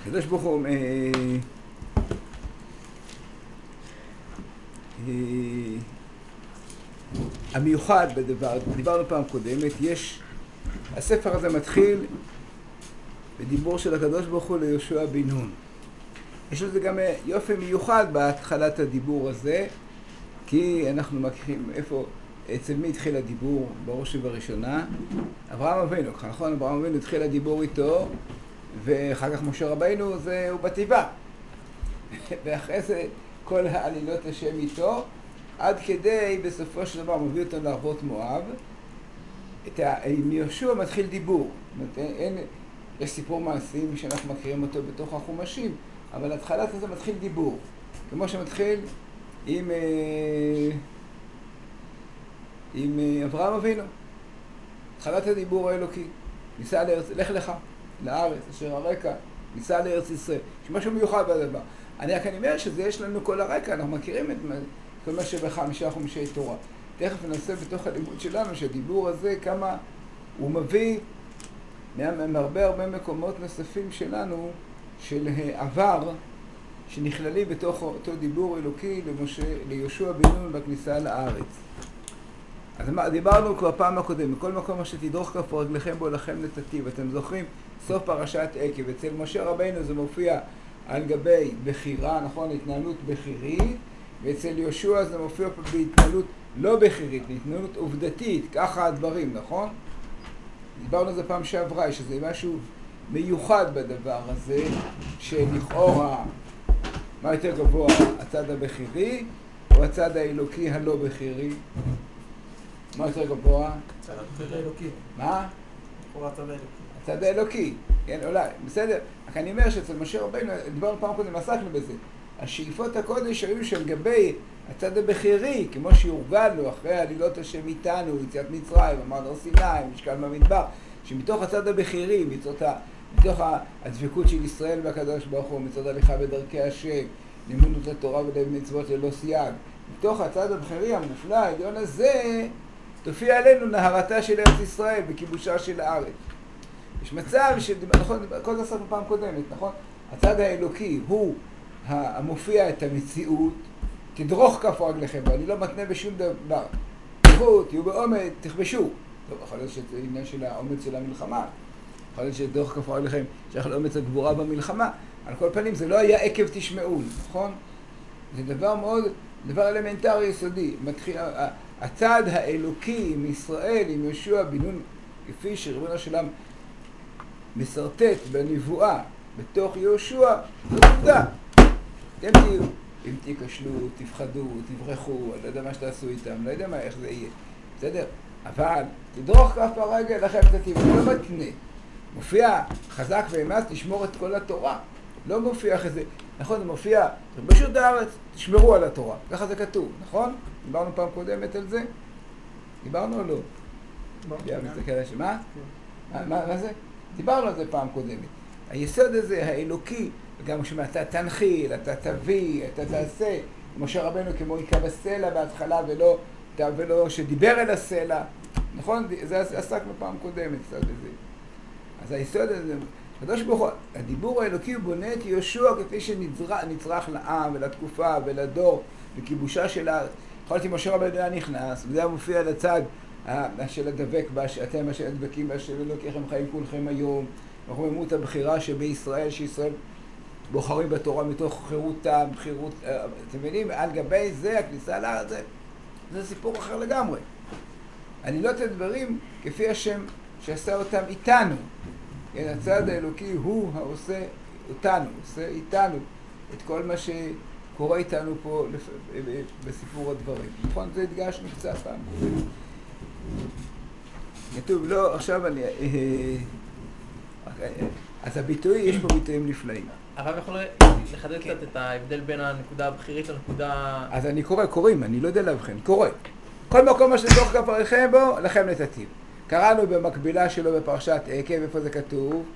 הקדוש ברוך הוא המיוחד בדבר, דיברנו פעם קודמת, הספר הזה מתחיל בדיבור של הקדוש ברוך הוא ליהושע בן נון. יש לזה גם יופי מיוחד בהתחלת הדיבור הזה, כי אנחנו מכירים אצל מי התחיל הדיבור בראש ובראשונה? אברהם אבינו, נכון? אברהם אבינו התחיל הדיבור איתו, ואחר כך משה רבינו הוא בתיבה. ואחרי זה כל העלילות השם איתו, עד כדי בסופו של דבר מביא אותנו לערבות מואב. עם יהושע מתחיל דיבור. יש סיפור מעשים שאנחנו מכירים אותו בתוך החומשים, אבל התחלת הזה מתחיל דיבור. כמו שמתחיל עם אברהם אבינו. התחלת הדיבור האלוקי. ניסה לארץ, לך לך, לארץ, אשר הרקע, ניסה לארץ ישראל. יש משהו מיוחד בדבר. אני רק אומר שזה יש לנו כל הרקע, אנחנו מכירים את כל מה שבחמישה חומשי תורה. תכף ננסה בתוך הלימוד שלנו שהדיבור הזה כמה הוא מביא מהרבה מקומות נוספים שלנו של עבר שנכללים בתוך אותו דיבור אלוקי ליהושע בן נון בכניסה לארץ. אז דיברנו כבר פעם הקודם, בכל מקום אשר תדרוך כף רגליכם בו לכם נתתיו. אתם זוכרים? סוף פרשת עקב. אצל משה רבינו זה מופיע על גבי בחירה, נכון? התנהלות בחירית, ואצל יהושע זה מופיע פה בהתנהלות לא בחירית, בהתנהלות עובדתית, ככה הדברים, נכון? דיברנו על זה פעם שעברה, שזה משהו מיוחד בדבר הזה, שלכאורה מה יותר גבוה, הצד הבחירי או הצד האלוקי הלא בחירי? מה יותר גבוה? הצד האלוקי. מה? לכאורה הצד האלוקי. הצד האלוקי, כן, אולי, בסדר. רק אני אומר שאצל משה רבינו, דיברנו פעם קודם, עסקנו בזה. השאיפות הקודש היו של גבי הצד הבחירי, כמו שהורגלנו אחרי עלילות השם איתנו, יציאת מצרים, אמרנו הר סיני, משכן במדבר, שמתוך הצד הבחירי, מתוך הדבקות של ישראל והקדוש ברוך הוא, מצד הליכה בדרכי השם, לימוד לתורה ולמצוות ללא סייג, מתוך הצד הבחירי המופלא, העליון הזה, תופיע עלינו נהרתה של ארץ ישראל בכיבושה של הארץ. יש מצב נכון, כל זה עשינו פעם קודמת, נכון? הצד האלוקי הוא המופיע את המציאות, תדרוך כף רגליכם, ואני לא מתנה בשום דבר. תהיו באומץ, תכבשו. טוב, יכול להיות שזה עניין של האומץ של המלחמה. יכול להיות שדרוך כף רגליכם שייך לאומץ הגבורה במלחמה. על כל פנים זה לא היה עקב תשמעון, נכון? זה דבר אלמנטרי יסודי. הצד האלוקי עם ישראל, עם יהושע בן נון, כפי שריבונו של עולם מסרטט בנבואה בתוך יהושע, זאת עובדה. אתם תהיו, אם תיכשלו, תפחדו, תברחו, אני לא יודע מה שתעשו איתם, לא יודע איך זה יהיה, בסדר? אבל תדרוך כף הרגל לכם תתיבו, לא מתנה. מופיע חזק ואמץ, תשמור את כל התורה. לא מופיע אחרי זה, נכון? זה מופיע, ברשות הארץ, תשמרו על התורה. ככה זה כתוב, נכון? דיברנו פעם קודמת על זה? דיברנו או לא? מה זה? דיברנו על זה פעם קודמת. היסוד הזה, האלוקי, וגם כשאתה תנחיל, אתה תביא, אתה תעשה, משה רבנו כמו עיקר בסלע בהתחלה ולא שדיבר אל הסלע, נכון? זה עסקנו פעם קודמת קצת בזה. אז היסוד הזה, הקדוש ברוך הוא, הדיבור האלוקי הוא בונה את יהושע כפי שנצרך לעם ולתקופה ולדור וכיבושה של הארץ. יכול להיות משה רבנו היה נכנס, וזה היה מופיע לצד של הדבק, אתם אשר הדבקים באשר אלוקיכם חיים כולכם היום, ורוממות הבחירה שבישראל, שישראל בוחרים בתורה מתוך חירותם, אתם מבינים? על גבי זה, הכניסה לארץ, זה סיפור אחר לגמרי. אני לא את דברים כפי השם שעשה אותם איתנו. הצד האלוקי הוא העושה אותנו, עושה איתנו את כל מה שקורה איתנו פה בסיפור הדברים. נכון? זה הדגשנו קצת פעם. כתוב, לא, עכשיו אני... אז הביטוי, יש פה ביטויים נפלאים. הרב יכול לחדד קצת את ההבדל בין הנקודה הבחירית לנקודה... אז אני קוראים, אני לא יודע להבחין, קורא. כל מקום מה שתדרוך כף רגליכם בו, לכם נתתיו. קראנו במקבילה שלו בפרשת עקב, איפה זה כתוב?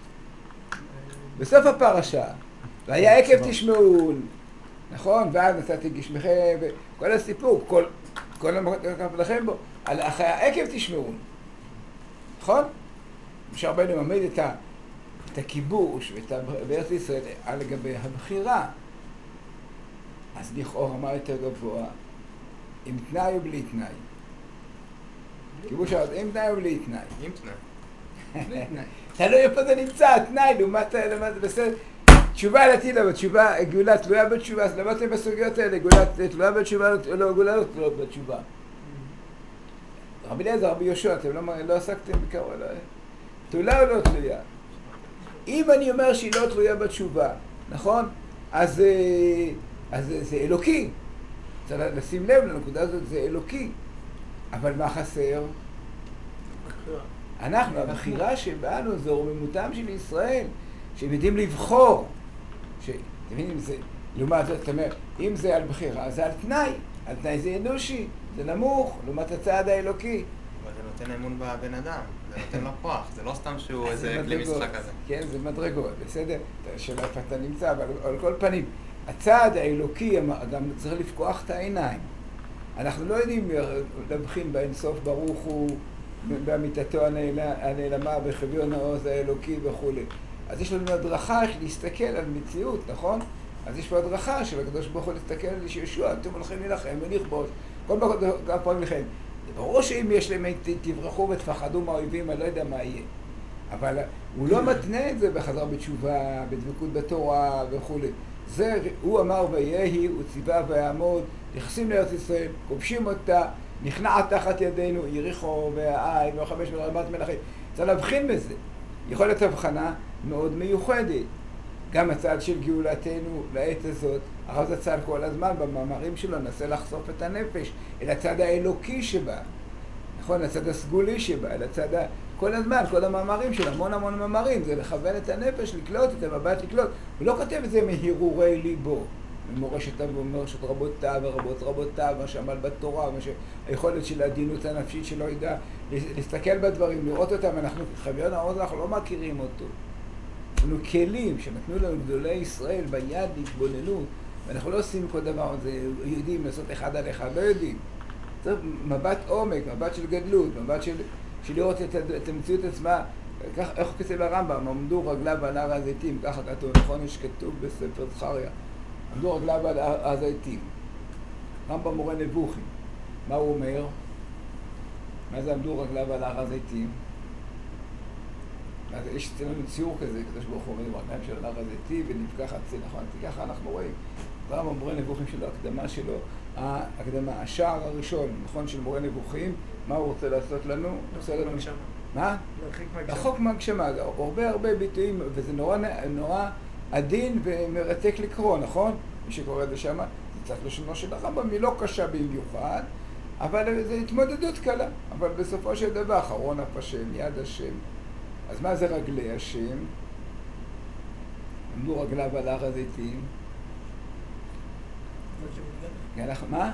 בסוף הפרשה. והיה עקב תשמעון, נכון? ואז נתתי גשמכם, וכל הסיפור, כל המקום תדרוך כף רגליכם בו, אחרי העקב תשמעון. נכון? משה רבנו ממד את את הכיבוש בארץ ישראל על לגבי הבחירה. אז לכאורה מה יותר גבוה? עם תנאי או בלי תנאי? כיבוש הארץ, עם תנאי או בלי תנאי? עם תנאי. תלוי איפה זה נמצא, התנאי, לעומת בסדר. תשובה לטילה, בתשובה, גאולה תלויה בתשובה, אז למדתם בסוגיות האלה, גאולה תלויה בתשובה, לא גאולה לא תלויה בתשובה. רבי אליעזר, רבי יהושע, אתם לא עסקתם בקרוב, תלויה או לא תלויה? אם אני אומר שהיא לא תלויה בתשובה, נכון? אז זה אלוקי. צריך לשים לב לנקודה הזאת, זה אלוקי. אבל מה חסר? אנחנו, הבחירה שבאנו זה רוממותם של ישראל, שהם יודעים לבחור. אתם מבינים, לעומת זאת, זאת אומרת, אם זה על בחירה, זה על תנאי. על תנאי זה אנושי, זה נמוך, לעומת הצעד האלוקי. אבל זה נותן אמון בבן אדם, זה נותן לו כוח, זה לא סתם שהוא איזה כלי משחק כזה. כן, זה מדרגות, בסדר? השאלה איפה אתה נמצא, אבל על כל פנים, הצעד האלוקי גם צריך לפקוח את העיניים. אנחנו לא יודעים להבחין באינסוף ברוך הוא, באמיתתו הנעלמה, בחביון העוז האלוקי וכו'. אז יש לנו הדרכה איך להסתכל על מציאות, נכון? אז יש פה הדרכה של הקדוש ברוך הוא להסתכל על שישוע, אתם הולכים להילחם ולכבוש, כל פעם לכם. ברור שאם יש להם, תברחו ותפחדו מהאויבים, אני לא יודע מה יהיה. אבל הוא לא מתנה את זה בחזרה בתשובה, בדבקות בתורה וכו'. זה, הוא אמר ויהי, הוא ציווה ויעמוד, נכנסים לארץ ישראל, כובשים אותה, נכנעת תחת ידינו, יריחו והעי והחמש ורמת מלכים. צריך להבחין בזה. יכול להיות הבחנה מאוד מיוחדת. גם הצד של גאולתנו לעת הזאת, הרב זצ"ל כל הזמן במאמרים שלו ננסה לחשוף את הנפש אל הצד האלוקי שבה, נכון? הצד הסגולי שבה, אל הצד כל הזמן, כל המאמרים שלו, המון מאמרים, זה לכוון את הנפש, לקלוט את המבט, לקלוט. הוא לא כותב את זה מהרהורי ליבו, ממורשת רבותיו ורבותיו, מה שעמל בתורה, היכולת של העדינות הנפשית שלו ידע להסתכל בדברים, לראות אותם. אנחנו חביון העוז, אנחנו לא מכירים אותו. יש לנו כלים שנתנו לנו גדולי ישראל ביד להתבוננות, ואנחנו לא עושים כל דבר הזה, יודעים לעשות אחד על אחד, לא יודעים. צריך מבט עומק, מבט של גדלות, מבט של לראות את המציאות עצמה. כך, איך כתב הרמב"ם, עמדו רגליו על הר הזיתים, ככה כתוב, נכון, יש כתוב בספר זכריה, עמדו רגליו על הר הזיתים. רמב"ם מורה נבוכים, מה הוא אומר? מה זה עמדו רגליו על הר הזיתים? אז יש אצלנו ציור כזה, הקדוש ברוך הוא עומד ברגליים של הר הזיתים ונפקח הצל, נכון? ככה אנחנו רואים. רמב"ם מורה נבוכים שלו, הקדמה שלו, ההקדמה, השער הראשון, נכון, של מורה נבוכים, מה הוא רוצה לעשות לנו? רחוק מהגשמה. מה? רחוק מהגשמה, הרבה ביטויים, וזה נורא עדין ומרתק לקרוא, נכון? מי שקורא את זה שמה, זה קצת לשונו של הרמב"ם, היא לא קשה במיוחד, אבל זו התמודדות קלה. אבל בסופו של דבר, אחרון אף השם, יד השם. אז מה זה רגלי השם? עמדו רגליו על הר הזיתים. מה?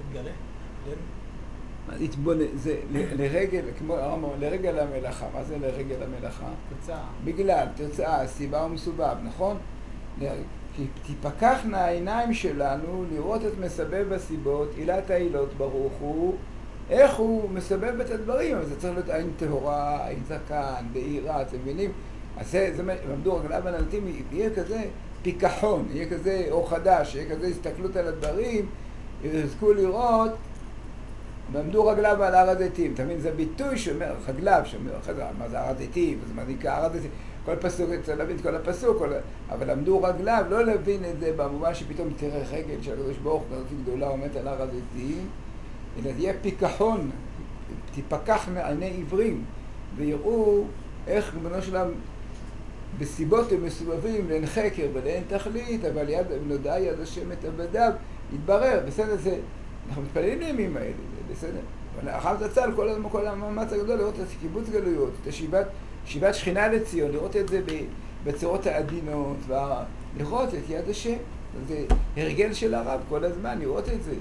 זה לרגל, כמו הרמב"ם, לרגל המלאכה. מה זה לרגל המלאכה? תוצאה. בגלל, תוצאה, סיבה ומסובב, נכון? כי תפקחנה העיניים שלנו לראות את מסבב הסיבות, עילת העילות ברוך הוא, איך הוא מסבב את הדברים. אבל זה צריך להיות עין טהורה, עין זקן, בהירה, אתם מבינים? אז זה עמדו רגליו על הזיתים, יהיה כזה פיקחון, יהיה כזה אור חדש, יהיה כזה הסתכלות על הדברים, יזכו לראות, ועמדו רגליו על הר הזיתים. תמיד זה ביטוי שאומר, רגליו, שאומר, מה זה הר הזיתים, מה זה נקרא הר הזיתים, כל פסוק, צריך להבין את כל הפסוק, אבל עמדו רגליו, לא להבין את זה במובן שפתאום תראה רגל של הקדוש ברוך הוא, כזאת גדולה עומדת על הר הזיתים, אלא תהיה פיקחון, תפקח מעיני עיוורים, ויראו איך ריבונו של עולם בסיבות ומסובבים לאין חקר ולאין תכלית, אבל נודעה יד השם את עבדיו, יתברר, בסדר, זה, אנחנו מתפללים לימים האלה, זה בסדר. אבל אחר זצ"ל, כל המאמץ הגדול לראות את קיבוץ גלויות, את שיבת שכינה לציון, לראות את זה בצורות העדינות, לראות את יד השם. זה הרגל של הרב כל הזמן, לראות את זה.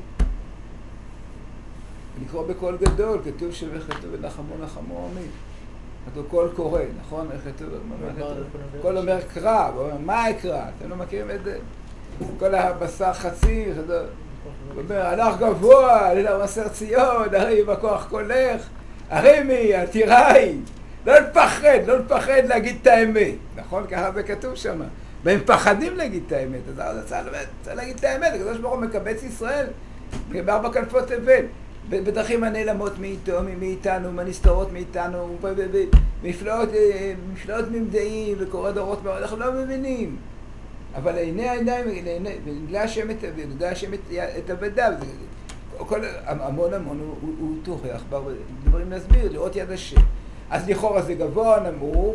לקרוא בקול גדול, כתוב וכתוב ונחמו נחמו עמי. כתוב קול קורא, נכון? איך כתוב? קול אומר קרא, מה אקרא? אתם לא מכירים את זה? כל הבשר חצי, הוא אומר, הלך גבוה, למסר ציון, הרי בכוח קולך, הרימי, עתיראי. לא לפחד להגיד את האמת. נכון? ככה זה כתוב שם. והם פחדים להגיד את האמת. אז צריך להגיד את האמת. הקדוש ברוך הוא מקבץ ישראל בארבע כנפות תבל. בדרכים הנעלמות מאיתנו, מהנסתרות מאיתנו, מפלאות ממדעים וקורא דורות מאוד, אנחנו לא מבינים. אבל לעיני העיניים, נגלה השם את עבדיו. המון הוא תוכח, דברים להסביר, לראות יד השם. אז לכאורה זה גבוה, נמוך.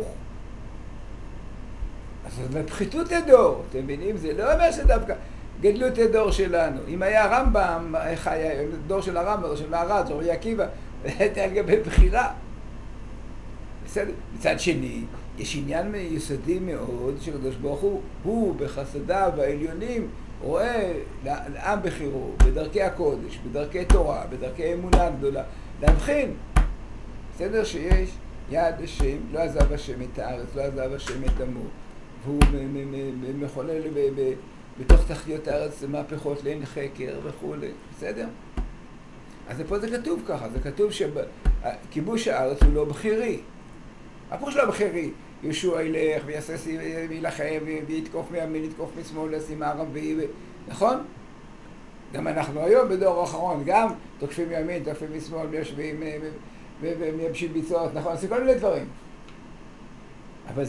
אז בפחיתות הדור, אתם מבינים? זה לא אומר שדווקא גדלות הדור שלנו. אם היה הרמב"ם, דור של הרמב"ם, דור של מהר"ל, דור עקיבא, הייתה על גבי בחירה. בסדר? מצד שני, יש עניין יסודי מאוד שקדוש ברוך הוא בחסדיו העליונים רואה לעם בחירו, בדרכי הקודש, בדרכי תורה, בדרכי אמונה גדולה, להבחין. בסדר שיש יד השם, לא עזב השם את הארץ, לא עזב השם את עמו, והוא מחולל בתוך תחתיות הארץ מהפכות לאין חקר וכו'. בסדר? אז פה זה כתוב ככה, זה כתוב שכיבוש הארץ הוא לא בחירי. הפירוש לא בחירי. יהושע ילך וילחם ויתקוף מימין, יתקוף משמאל, ישים מערבי, נכון? גם אנחנו היום בדור האחרון, גם תוקפים מימין, תוקפים משמאל, יושבים ומייבשים ביצות, נכון? עושים כל מיני דברים. אבל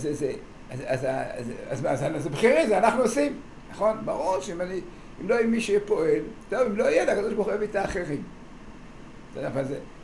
זה בחירי, זה אנחנו עושים, נכון? ברור שאם לא יהיה מי שפועל, טוב, אם לא יהיה, הקדוש ברוך הוא אוהב את האחרים. אבל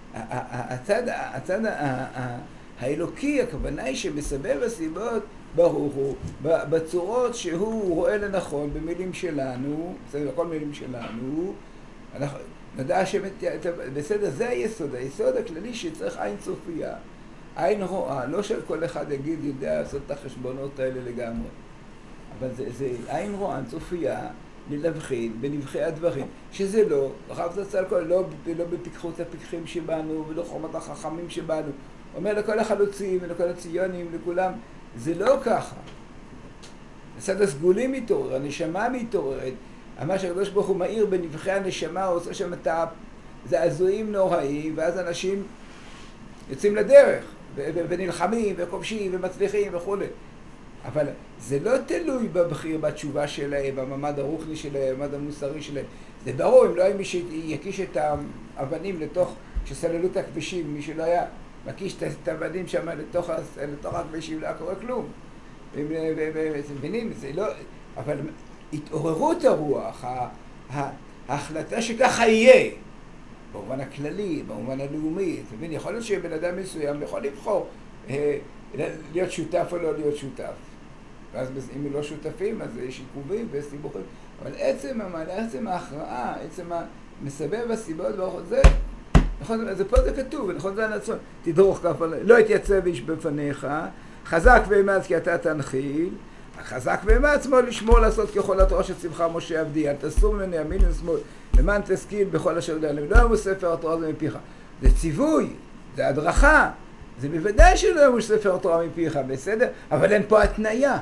הצד האלוקי, הכוונה היא שמסבב הסיבות ברוך הוא, בצורות שהוא רואה לנכון, במילים שלנו, בסדר, בכל מילים שלנו, אנחנו נדע בסדר, זה היסוד הכללי שצריך עין צופייה, עין רואה, לא של כל אחד יגיד, יודע לעשות את החשבונות האלה לגמרי, אבל זה עין רואה, צופייה, להבחין בנבחי הדברים, שזה לא, אחר זה צל כל, לא בפיקחות הפיקחים שבנו, ולא חוכמת החכמים שבנו, אומר לכל החלוצים ולכל הציונים, לכולם, זה לא ככה. הצד הסגולים מתעורר, הנשמה מתעוררת, מה שהקדוש ברוך הוא מאיר בנבחי הנשמה, הוא עושה שם את הזעזועים נוראיים, ואז אנשים יוצאים לדרך, ונלחמים, וכובשים, ומצליחים וכו'. אבל זה לא תלוי בבחיר, בתשובה שלהם, במעמד הרוחני שלהם, במעמד המוסרי שלהם. זה ברור, אם לא היה מי שיקיש את האבנים לתוך, שסללו את הכבישים, מי שלא היה מקיש את האבנים שם לתוך הכבישים, לא היה קורה כלום. מבינים, זה לא... אבל התעוררות הרוח, ההחלטה שככה יהיה, במובן הכללי, במובן הלאומי, אתה מבין, יכול להיות שבן אדם מסוים יכול לבחור להיות שותף או לא להיות שותף. ואז אם הם לא שותפים, אז יש עיכובים וסיבוכים. אבל עצם ההכרעה, עצם המסבב הסיבות ברוך זה, נכון, אז פה זה כתוב, נכון, זה הנצון. תדרוך כף עלי, לא התייצב איש בפניך, חזק ואמץ כי אתה תנחיל, חזק ואמץ מאוד לשמור לעשות ככל התורה שצמחה משה עבדי, אל תסור ממני ימין ושמאל, למען תשכיל בכל אשר דאלים, לא יאמרו ספר התורה זה מפיך. זה ציווי, זה הדרכה, זה בוודאי שלא יאמרו ספר התורה מפיך, בסדר? אבל אין פה התניה.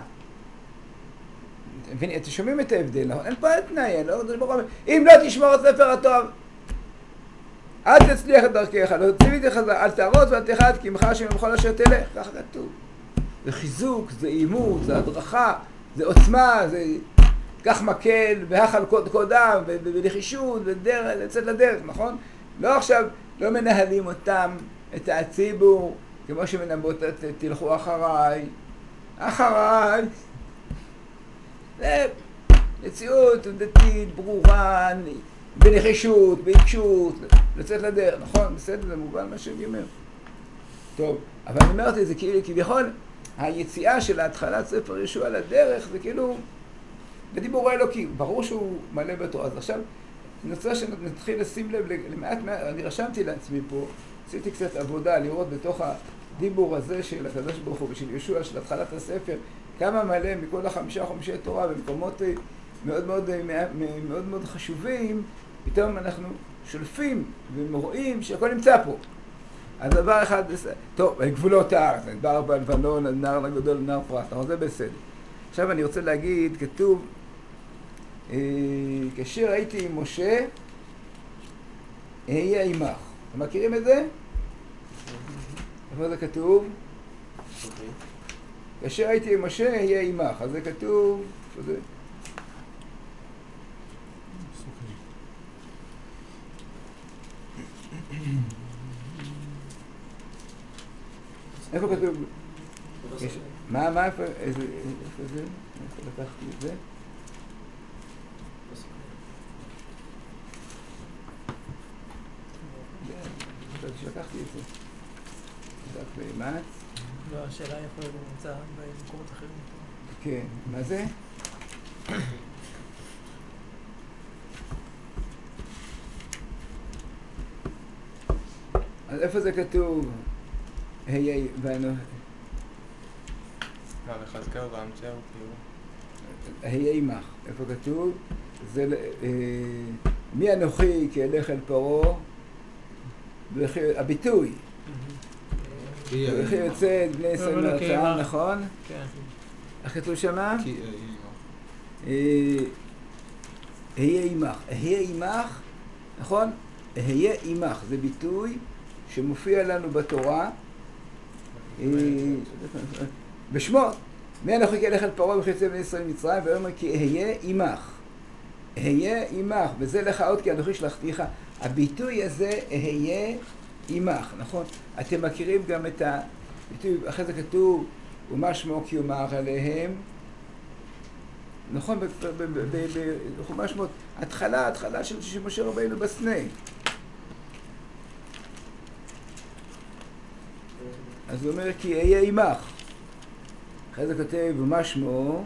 אתם שומעים את ההבדל, נכון? אין פה התניה, לא? אם לא תשמור את ספר התורה, אל תצליח את דרכך, לא תציב את חזק, אל תארוז ואל תחת, כי עמך השם בכל אשר תלך, ככה כתוב. זה חיזוק, זה אימות, זה הדרכה, זה עוצמה, זה כך מקל, והחל קודם, בנחישות, לצאת לדרך, נכון? לא עכשיו, לא מנהלים אותם, את הציבור, כמו שמנבאות, תלכו אחריי, אחריי. זה מציאות דתית, ברורה, בנחישות, בעיקשות, לצאת לדרך, נכון? בסדר, זה מובן מה שאני אומר. טוב, אבל אני אומרת את זה כאילו, כביכול, היציאה של התחלת ספר ישוע לדרך, זה כאילו, בדיבור האלוקי, ברור שהוא מלא בתורה. אז עכשיו, אני רוצה שנתחיל לשים לב למעט, אני רשמתי לעצמי פה, עשיתי קצת עבודה לראות בתוך הדיבור הזה של הקדוש ברוך הוא ושל ישוע, של התחלת הספר, כמה מלא מכל החמישה חומשי תורה במקומות מאוד מאוד, מאוד מאוד חשובים, פתאום אנחנו שולפים ורואים שהכל נמצא פה. אז דבר אחד, טוב, גבולות הארץ, נדבר בלבנון, נהר הגדול, נהר פרת, זה בסדר. עכשיו אני רוצה להגיד, כתוב, כאשר הייתי עם משה, אהיה עמך. אתם מכירים את זה? איפה זה כתוב? כאשר הייתי עם משה, אהיה עמך. אז זה כתוב, איפה זה? איפה כתוב? מה, איפה זה? איפה לקחתי את זה? לקחתי את זה. קצת באמץ. לא, השאלה איפה הוא נמצא במקומות אחרים. כן, מה זה? אז איפה זה כתוב? היי, ואנו... לא, לחזקאל ואמצ'ר, כאילו. היי עמך, איפה כתוב? זה... מי אנוכי כי אלך אל פרעה? הביטוי. וכי יוצא את בני ישראל מארצם, נכון? כן. איך כתוב שמה? כי אהיה עמך. אהיה עמך, נכון? אהיה עמך, זה ביטוי שמופיע לנו בתורה בשמות. מי אנוכי כי אלך אל פרעה וכי יוצא בני ישראל ממצרים, ואומר כי אהיה עמך. אהיה עמך, וזה לך עוד כי אנוכי שלחתיך. הביטוי הזה אהיה עמך, נכון? אתם מכירים גם את הביטוי, אחרי זה כתוב ומה שמו כי יאמר עליהם, נכון? בחומש שמות, התחלה של משה רבינו בסנה. אז הוא אומר כי אהיה עמך. אחרי זה כתב ומה שמו,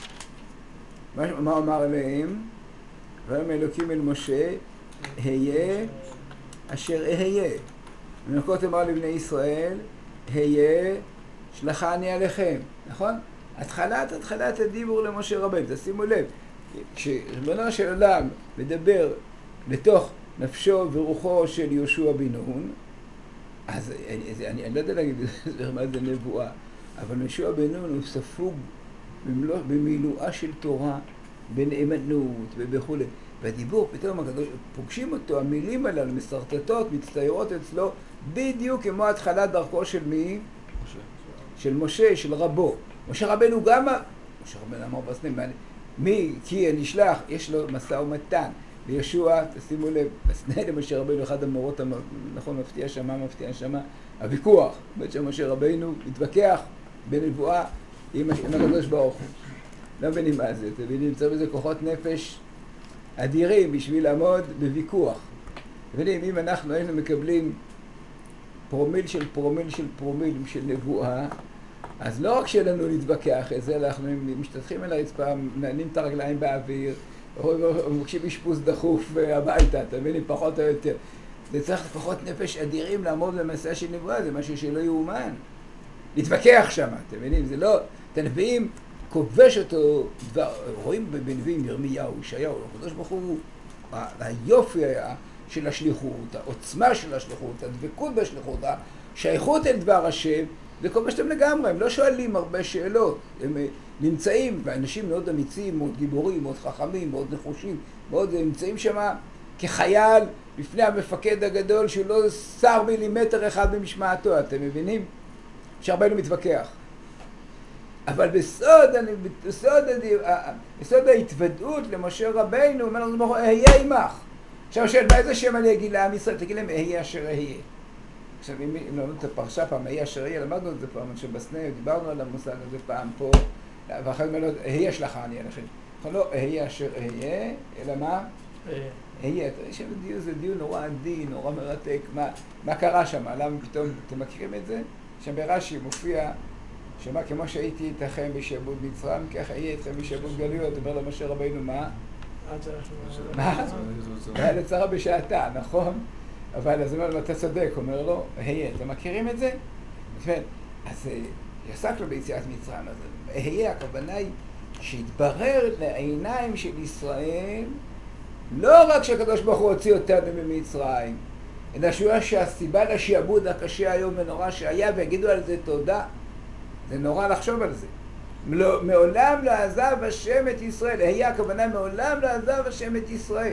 מה אמר עליהם? ואומר אלוקים אל משה, היה אשר אהיה. ומלכות אמר לבני ישראל, היה שלחני עליכם. נכון? התחלת הדיבור למשה רבינו. תשימו לב, כשריבונו של עולם מדבר לתוך נפשו ורוחו של יהושע בן נון, אז אני לא יודע להגיד מה זה נבואה, אבל יהושע בן נון הוא ספוג במילואה של תורה, בנאמנות ובכו'. והדיבור, פתאום הקדוש, פוגשים אותו, המילים הללו מסרטטות, מצטיירות אצלו, בדיוק כמו התחלת דרכו של מי? של משה, של רבו. משה רבנו גם, משה רבנו אמר בסנה, מי כי נשלח, יש לו משא ומתן. וישוע, תשימו לב, בסנה למשה רבנו, אחד המורות, נכון, מפתיע שמה, הוויכוח, בית שמשה רבנו מתווכח בנבואה עם הקדוש ברוך הוא. לא מבינים מה זה, אתם נמצא בזה כוחות נפש אדירים בשביל לעמוד בוויכוח. מבינים, אם אנחנו היינו מקבלים פרומיל של נבואה, אז לא רק שלנו להתווכח את זה, אנחנו משתתחים על הרצפה, מנענים את הרגליים באוויר, או מבקשים אשפוז דחוף הביתה, אתם מבינים, פחות או יותר. זה צריך כוחות נפש אדירים לעמוד במסע של נבואה, זה משהו שלא יאומן. להתווכח שם, אתם מבינים, זה לא, את הנביאים כובש אותו, רואים בנביאים ירמיהו, ישעיהו, הקדוש ברוך הוא, היופי של השליחות, העוצמה של השליחות, הדבקות בשליחות, השייכות אל דבר השם, זה כובש אותם לגמרי, הם לא שואלים הרבה שאלות, הם נמצאים, ואנשים מאוד אמיצים, מאוד גיבורים, מאוד חכמים, מאוד נחושים, מאוד נמצאים שם כחייל לפני המפקד הגדול שהוא לא שר מילימטר אחד במשמעתו, אתם מבינים? שהרבנו מתווכח. אבל בסוד ההתוודעות למשה רבינו, הוא אומר לנו, אהיה עמך. עכשיו שואל, באיזה שם אני אגיד לעם ישראל? תגיד להם, אהיה אשר אהיה. עכשיו, אם למדנו את הפרשה פעם, אהיה אשר אהיה, למדנו את זה פעם, שבסנה, דיברנו על המושג הזה פעם פה, ואחרי זה אומר, אהיה שלחני עליכם. לא, אהיה אשר אהיה, אלא מה? אהיה. זה דיון נורא עדין, נורא מרתק. מה קרה שם? למה פתאום, אתם מכירים את זה? שם ברש"י מופיע, שמה כמו שהייתי איתכם בשעבוד מצרים, ככה אהיה איתכם בשעבוד גלויות. אומר למשה רבינו, מה? מה? היה לצרה בשעתה, נכון? אבל אז הוא אומר לו, אתה צודק, אומר לו, היה, אתם מכירים את זה? אז יעסק לו ביציאת מצרים, אז היה, הכוונה היא שהתברר לעיניים של ישראל, לא רק שהקדוש ברוך הוא הוציא אותנו ממצרים, אלא שהסיבה לשעבוד הקשה היום ונורא שהיה, ויגידו על זה תודה, זה נורא לחשוב על זה. מעולם לא עזב השם את ישראל, היה הכוונה מעולם לא עזב השם את ישראל.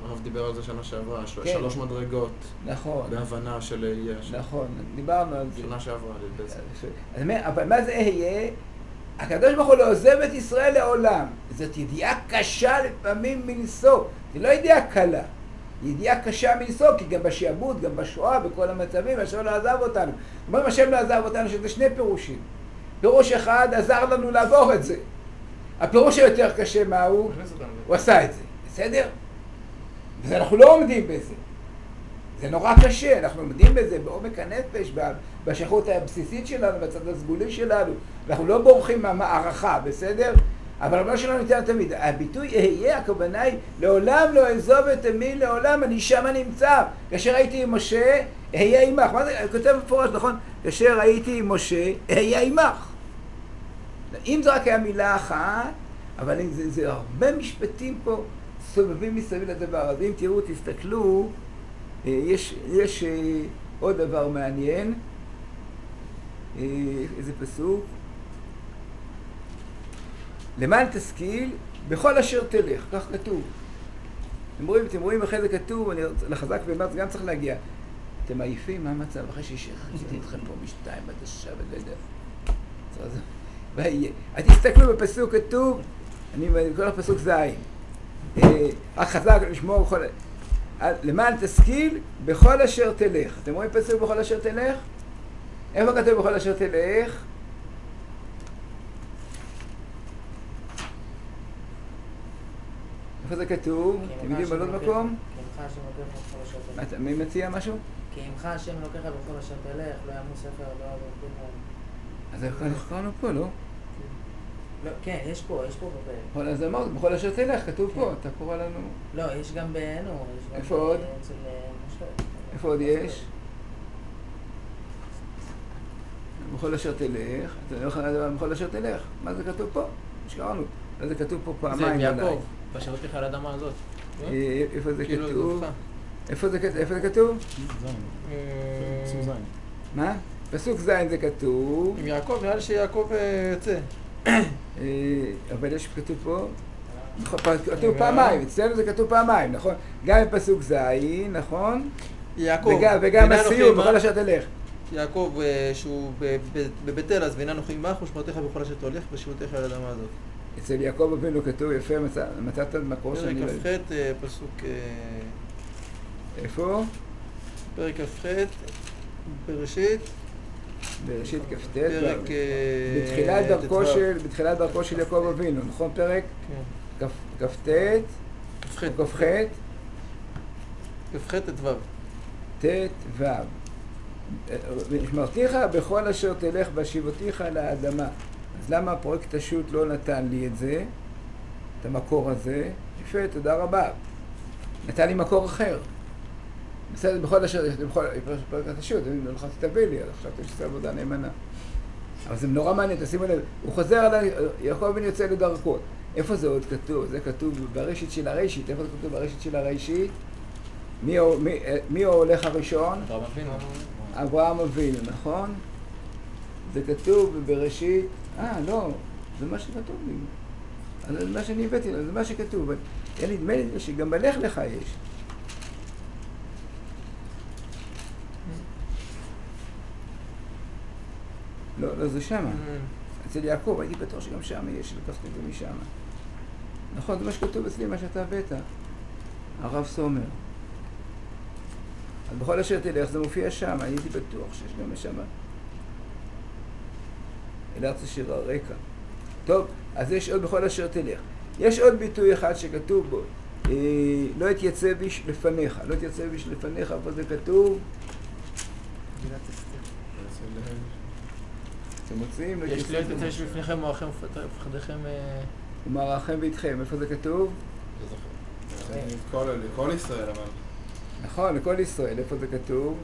הרב דיבר על זה שנה שעברה, כן. 3 מדרגות. נכון. בהבנה של יש. נכון, דיברנו על זה. שנה שעברה, בעצם. אבל מה זה אהיה? הקדוש ברוך הוא לא עוזב את ישראל לעולם. זאת ידיעה קשה לפעמים מנשוא. זה לא ידיעה קלה. ידיעה קשה מנשוא, כי גם בשעבוד, גם בשואה, בכל המצבים, השם לא עזב אותנו. אומרים, השם לא עזב אותנו, שזה שני פירושים. פירוש אחד עזר לנו לעבור את זה. הפירוש היותר קשה מה הוא? הוא עשה את זה. בסדר? ואנחנו לא עומדים בזה. זה נורא קשה, אנחנו עומדים בזה בעומק הנפש, בשייכות הבסיסית שלנו, בצד הסגולי שלנו. אנחנו לא בורחים מהמערכה, בסדר? אבל הרב שלנו ניתן תמיד. הביטוי אהיה, הכוונה היא, לעולם לא אעזוב את עמי, לעולם אני שם נמצא. כאשר הייתי עם משה, אהיה עמך. מה זה? כותב מפורש, נכון? כאשר הייתי עם משה, אהיה עמך. אם זו רק היה מילה אחת, אבל זה הרבה משפטים פה סובבים מסביב לדבר הזה. אם תראו, תסתכלו, יש עוד דבר מעניין. איזה פסוק? למען תשכיל בכל אשר תלך, כך כתוב. אתם רואים אחרי זה כתוב, אני לחזק ואמרת, זה גם צריך להגיע. אתם עייפים, מה המצב? אחרי ששחררתי אתכם פה משתיים עד השעה ולא יודע. אז תסתכלו בפסוק כתוב, אני כל הפסוק זין. רק חזק לשמור בכל... למען תשכיל בכל אשר תלך. אתם רואים פסוק בכל אשר תלך? איפה כתוב בכל אשר תלך? איפה זה כתוב? אתם יודעים על עוד מקום? מי מציע משהו? כי עמך השם לוקח בכל אשר תלך, לא יעמו ספר, לא יעבור אז אנחנו קראנו פה, לא? כן, יש פה בפרק. אז אמרת, בכל אשר תלך, כתוב פה, אתה קורא לנו... לא, יש גם בעינו. איפה עוד? אצל משה. איפה עוד יש? בכל אשר תלך, אתה לא יכול לדבר בכל אשר תלך. מה זה כתוב פה? שקראנו. אז זה כתוב פה פעמיים. זה עם יעקב, בשארותיך על האדמה הזאת. איפה זה כאילו כתוב? זה איפה זה כתוב? פסוק זין. מה? פסוק זין זה כתוב. עם יעקב, נראה לי שיעקב יוצא. אבל יש כתוב פה, כתוב פעמיים, אצלנו זה כתוב פעמיים, נכון? גם בפסוק זין, נכון? יעקב, וגם הסיום, בכל אשר תלך. יעקב, שהוא בבית אל, אז ואינה נוחים בך ושמרתך בכל אשר תולך ושבותיך על האדמה הזאת. אצל יעקב אבינו כתוב יפה, מצאת מקור שאני לא יודע. פרק כ"ח, פסוק... איפה? פרק כ"ח, בראשית. בראשית כ"ט, פרק... בתחילת דרכו של יעקב אבינו, נכון פרק? כן. כ"ט, כ"ח. כ"ח ט"ו. ט"ו. ושמרתיך בכל אשר תלך והשיבותיך לאדמה. אז למה פרויקט השו"ת לא נתן לי את זה, את המקור הזה? יפה, תודה רבה. נתן לי מקור אחר. בסדר, בכל אשר, פרויקט השו"ת, אני לא יכולתי תביא לי, חשבתי שזה עבודה נאמנה. אבל זה נורא מעניין, תשימו לב, הוא חוזר על יעקב אבינו יוצא לדרכו. איפה זה עוד כתוב? זה כתוב בראשית של הראשית. איפה זה כתוב בראשית של הראשית? מי הולך הראשון? אברהם אבינו, נכון? זה כתוב בראשית, לא, זה מה שכתוב לי. זה מה שאני הבאתי, זה מה שכתוב. נדמה לי שגם בלך לך יש. לא, זה שמה. אצל יעקב, הייתי בטוח שגם שם יש, לקחתי את זה משם. נכון, זה מה שכתוב אצלי, מה שאתה הבאת. הרב סומר. אז בכל אשר תלך, זה מופיע שם, הייתי בטוח שיש גם שם. אל ארץ אשר הרקע. טוב, אז יש עוד בכל אשר תלך. יש עוד ביטוי אחד שכתוב בו, לא יתייצב איש לפניך. לא יתייצב איש לפניך, איפה זה כתוב? אתם מוצאים? יש לי יתייצב איש לפניכם ומערכם ופחדיכם... ומערכם ואיתכם, איפה זה כתוב? לכל ישראל אבל. נכון, לכל ישראל, איפה זה כתוב?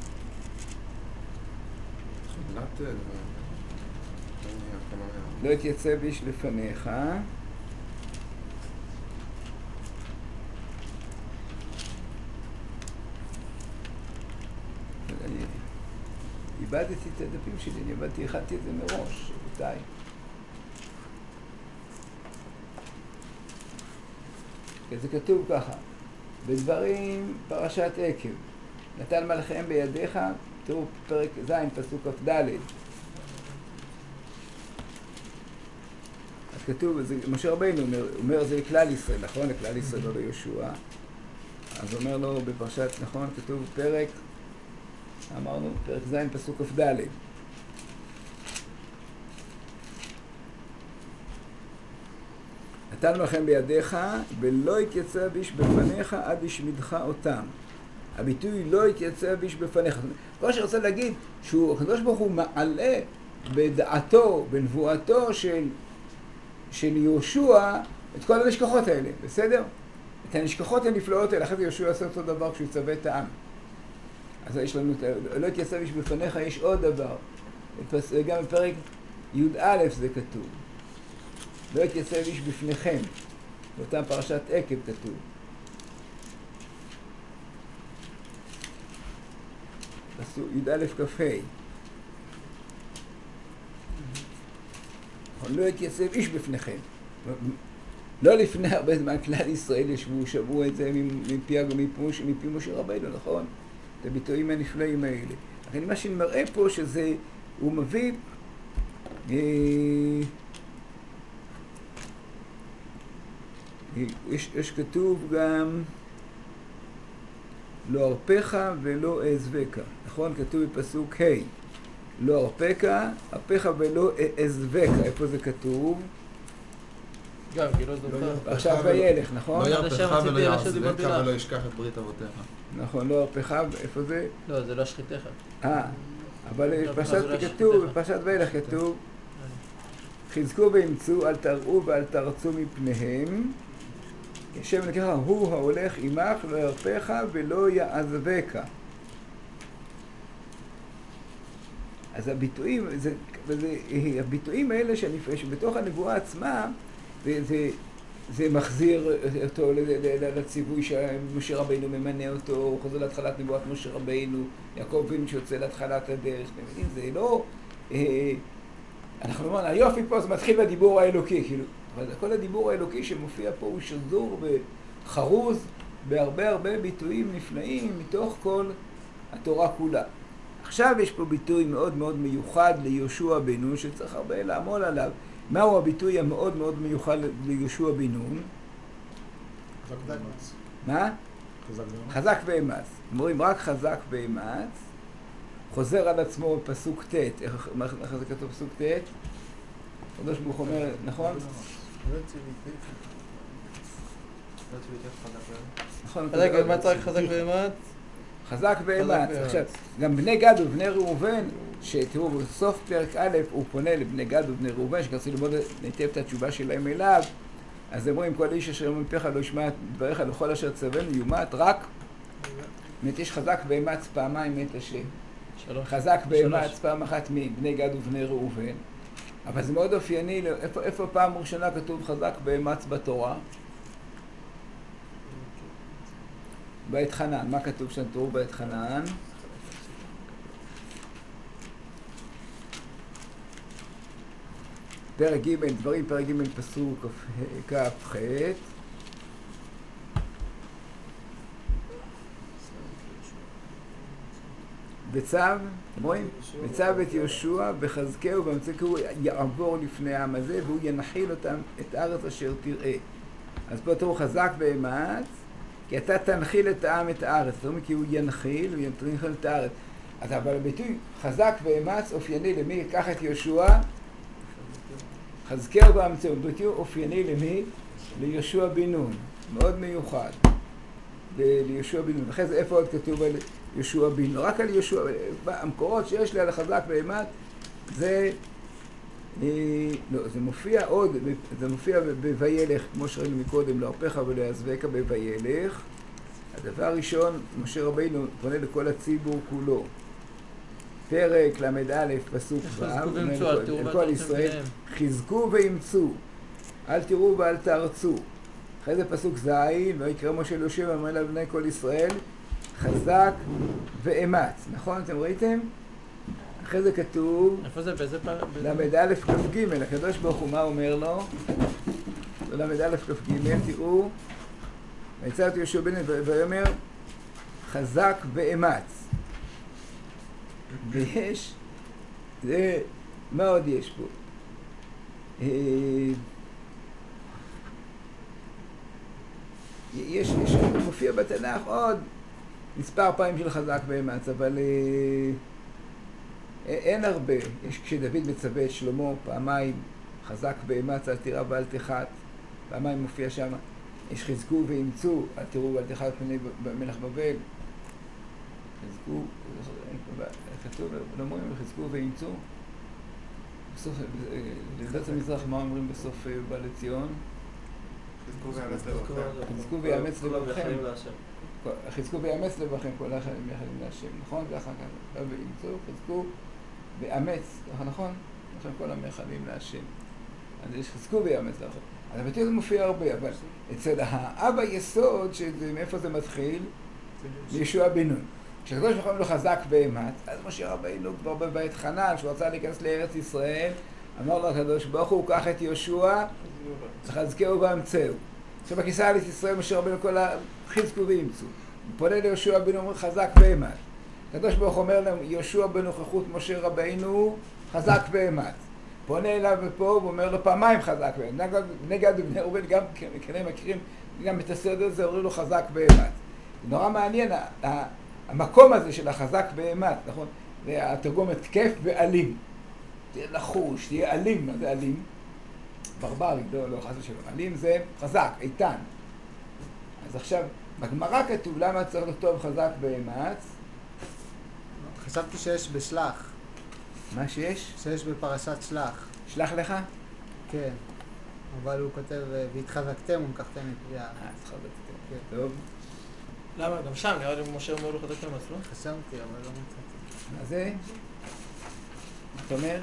לא יתייצב איש לפניך. איבדתי את הדפים שלי, הכנתי את זה מראש, רבותיי. זה כתוב ככה. בדברים פרשת עקב. נתן מלכיהם בידיך, תראו פרק ז' פסוק כ"ד. אז כתוב, משה רבינו אומר זה לכלל ישראל, נכון? לכלל ישראל לא ליהושע. אז אומר לו בפרשת, נכון? כתוב פרק, אמרנו, פרק ז' פסוק כ"ד. נתן לכם בידיך, ולא יתייצב איש בפניך עד ישמידך אותם. הביטוי לא יתייצב איש בפניך. כל שרוצה להגיד שהוא, הקדוש ברוך הוא מעלה בדעתו, בנבואתו של יהושע את כל הנשכחות האלה, בסדר? את הנשכחות הנפלאות האלה, אחרי זה יהושע עושה אותו דבר כשהוא צווה את העם. אז יש לנו, לא יתייצב איש בפניך, יש עוד דבר. גם בפרק י"א זה כתוב. לא יתייצב איש בפניכם. באותה פרשת עקב כתוב. י"א כ"ה. לא יתייצב איש בפניכם. לא לפני הרבה זמן כלל ישראל ישבו, שמעו את זה מפי משה רבינו, נכון? את הביטויים הנפלאים האלה. לכן מה שמראה פה שזה, הוא מביא יש כתוב גם לא ארפך ולא אעזבך, נכון? כתוב בפסוק ה' לא ארפך ולא אעזבך. איפה זה כתוב? גם, כי לא זוכר. עכשיו וילך, נכון? לא ירפך ולא יעזבך ולא ישכח את ברית אבותיך. נכון, לא ארפך, איפה זה? לא, זה לא אשחיתך. אבל בפרשת וילך כתוב חזקו ואמצו, אל תראו ואל תרצו מפניהם. השם אלוקיך הוא ההולך עמך, לא ירפך ולא יעזבך. אז הביטויים האלה שבתוך הנבואה עצמה, זה מחזיר אותו לציווי שמשה רבינו ממנה אותו, הוא חוזר להתחלת נבואת משה רבינו, יעקב אבינו שיוצא להתחלת הדרך, זה לא... אנחנו אומרים, היופי פה זה מתחיל בדיבור האלוקי, כאילו, אבל כל הדיבור האלוקי שמופיע פה הוא שזור וחרוז בהרבה ביטויים נפלאים מתוך כל התורה כולה. עכשיו יש פה ביטוי מאוד מאוד מיוחד ליהושע בן נון שצריך הרבה לעמול עליו. מהו הביטוי המאוד מאוד מיוחד ליהושע בן נון? חזק ואמץ. מה? חזק ואמץ. אומרים רק חזק ואמץ. חוזר על עצמו בפסוק ט'. איך זה כתוב פסוק ט'? הקדוש ברוך הוא אומר, נכון? נכון. חזק ואמץ, רק חזק ואמץ. חזק ואמץ. עכשיו, גם בני גד ובני ראובן, שתראו, בסוף פרק א' הוא פונה לבני גד ובני ראובן, שכרצו ללמוד היטב את התשובה שלהם אליו, אז הם אומרים, כל איש אשר מפיך לא ישמע את דבריך לכל אשר תצוונו יומת, רק, באמת יש חזק ואמץ פעמיים מאת השם. חזק ואמץ פעם אחת מבני גד ובני ראובן, אבל זה מאוד אופייני, איפה פעם ראשונה כתוב חזק ואמץ בתורה? בית חנן. מה כתוב שם? תראו בית חנן. פרק ג' דברים, פרק ג' פסוק כ"ח. בצו, רואים? בצו את יהושע בחזקהו ובמצקהו יעבור לפני העם הזה והוא ינחיל אותם את הארץ אשר תראה. אז פה תראו חזק ואמץ, כי אתה תנחיל את העם את הארץ. זאת אומרת, כי הוא ינחיל, הוא ינחיל את הארץ. אז אבל הביטוי חזק ואמץ אופייני למי? קח את יהושע, חזקהו ואמצהו. ביטוי אופייני למי? ליהושע בן נון. מאוד מיוחד. ליהושע בן נון. אחרי זה איפה עוד כתוב על יהושע בן נון? רק על יהושע. המקורות שיש לי על החזק ואמץ זה... לא, זה מופיע עוד, זה מופיע בוילך, כמו שראינו מקודם, לא ארפך ולא יעזבך בוילך. הדבר הראשון, משה רבינו פונה לכל הציבור כולו. פרק ל"א פסוק ו', אל כל ישראל, חזקו ואמצו, אל תראו ואל תרצו. אחרי זה פסוק ז', לא יקרא משה ליהושע ואומר לבני כל ישראל, חזק ואמץ. נכון, אתם ראיתם? אחרי זה כתוב, איפה זה? באיזה פעם? ל"א כ"ג, הקדוש ברוך הוא מה אומר לו? ל"א כ"ג, תראו, ויצר את יהושע בן נון ויאמר חזק ואמץ. ויש, מה עוד יש פה? יש מופיע בתנ"ך עוד מספר פעמים של חזק ואמץ, אבל אין הרבה. יש כשדוד מצווה את שלמה פעמיים חזק ואמץ אל תירא ואל תחת, פעמיים מופיע שם. יש חזקו ואמצו אל תיראו ואל תחת פני מלך בבל. חזקו, כתוב, לא אומרים חזקו ואמצו. בסוף, לבית המזרח מה אומרים בסוף בא לציון? חזקו ויאמץ לבבכם. חזקו ויאמץ לבבכם. חזקו ויאמץ לבבכם כל החיים יחדים להשם, נכון? ואחר כך ואמצו, חזקו ואמץ, נכון? לכן כל המייחדים להשם. אז יש חזקו ויאמץ לבבכם. אז הביטוי הזה מופיע הרבה, אבל אצל האב היסוד, מאיפה זה מתחיל? מישוע בן נון. כשהקדוש ברוך הוא חזק ואמץ, אז משה רבינו כבר בבית חנן, שהוא רצה להיכנס לארץ ישראל, אמר לו הקדוש ברוך הוא, קח את יהושע, חזקהו ואמצהו. עכשיו בכניסה לארץ ישראל, משה רבינו כל חזקו ואמצו. הוא פונה ליהושע בן נון, חזק ואמץ. הקדוש ברוך הוא אומר להם, יהושע בנוכחות משה רבינו, חזק ואמץ. פונה אליו ופה, הוא אומר לו פעמיים חזק ואמץ. בני גד ובני ראובן גם כנראה מכירים, גם את הסדר הזה, אומרים לו חזק ואמץ. זה נורא מעניין, המקום הזה של החזק ואמץ, נכון? זה התרגום התקף ואלים. תהיה לחוש, תהיה אלים. מה זה אלים? ברברי, לא חס ושלום. אלים זה חזק, איתן. אז עכשיו, בגמרא כתוב למה צריך לכתוב חזק ואמץ. חשבתי שיש בשלח. מה שיש? שיש בפרשת שלח. שלח לך? כן. אבל הוא כותב, והתחזקתם ומקחתם את פריאה. התחזקתם. טוב. למה? גם שם נראה לי משה אומר לו חזקתם, אז לא? חשבתי, אבל לא מצאתי. מה זה? מה אתה אומר?